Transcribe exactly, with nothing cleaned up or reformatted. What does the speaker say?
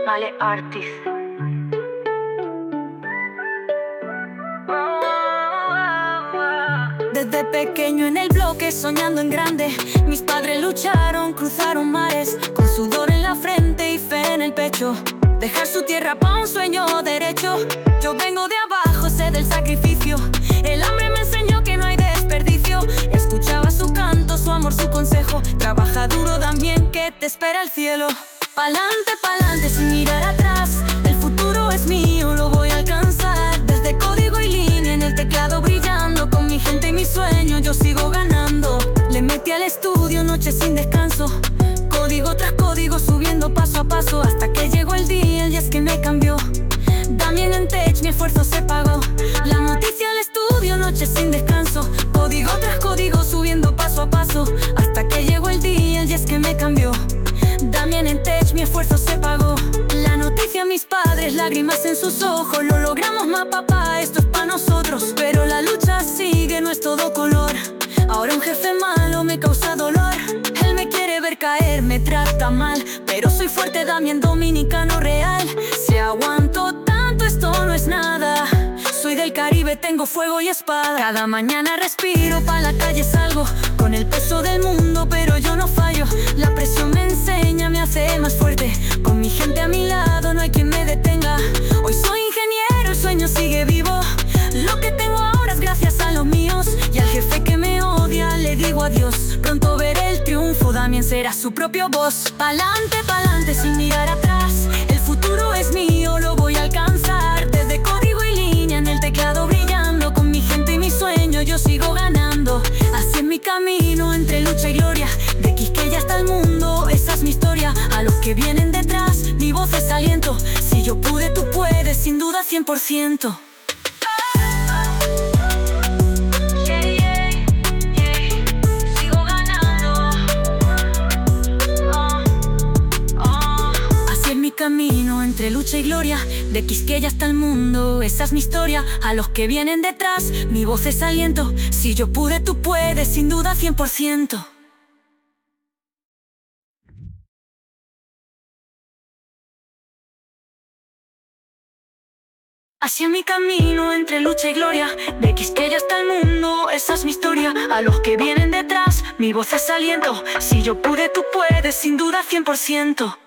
Male Artis. Desde pequeño en el bloque, soñando en grande, mis padres lucharon, cruzaron mares, con sudor en la frente y fe en el pecho. Dejar su tierra pa' un sueño derecho. Yo vengo de abajo, sé del sacrificio. El hambre me enseñó que no hay desperdicio. Escuchaba su canto, su amor, su consejo. Trabaja duro también, que te espera el cielo. Pa'lante, pa'lante, sin mirar atrás. El futuro es mío, lo voy a alcanzar. Desde código y línea en el teclado brillando. Con mi gente y mi sueño yo sigo ganando. Le metí al estudio, noches sin descanso. Código tras código, subiendo paso a paso, hasta que llegó el día y es que me cambió. También en Tech mi esfuerzo se pagó. La noticia al estudio, noches sin descanso. Código tras código, subiendo paso a paso, hasta que llegó el día y es que me cambió. También en Tech mi esfuerzo se pagó. La noticia a mis padres, lágrimas en sus ojos. Lo logramos, ma papá, esto es pa' nosotros. Pero la lucha sigue, no es todo color. Ahora un jefe malo me causa dolor. Él me quiere ver caer, me trata mal, pero soy fuerte, Damián dominicano real. Si aguanto tanto, esto no es nada. Soy del Caribe, tengo fuego y espada. Cada mañana respiro, pa' la calle salgo, con el peso del mundo, pero yo no fallo. La presión me enseña, me hace más fuerte. Con mi gente a mi lado, no hay quien me detenga. Hoy soy ingeniero, el sueño sigue vivo. Lo que tengo ahora es gracias a los míos. Y al jefe que me odia le digo adiós. Pronto veré el triunfo, Damián será su propio voz. Pa'lante, pa'lante, sin mirar atrás. El futuro es mío, lo voy a alcanzar. Desde código y línea en el teclado brillando. Con mi gente y mi sueño yo sigo ganando. Así es mi camino entre lucha y gloria. De Quisqueya hasta el mundo, esa es mi historia. A los que vienen detrás, mi voz es aliento. Si yo pude, tú puedes, sin duda cien por ciento. Camino entre lucha y gloria, de Quisqueya hasta el mundo, esa es mi historia. A los que vienen detrás, mi voz es aliento. Si yo pude, tú puedes, sin duda cien por ciento. Hacia mi camino entre lucha y gloria, de Quisqueya hasta el mundo, esa es mi historia. A los que vienen detrás, mi voz es aliento. Si yo pude, tú puedes, sin duda cien por ciento.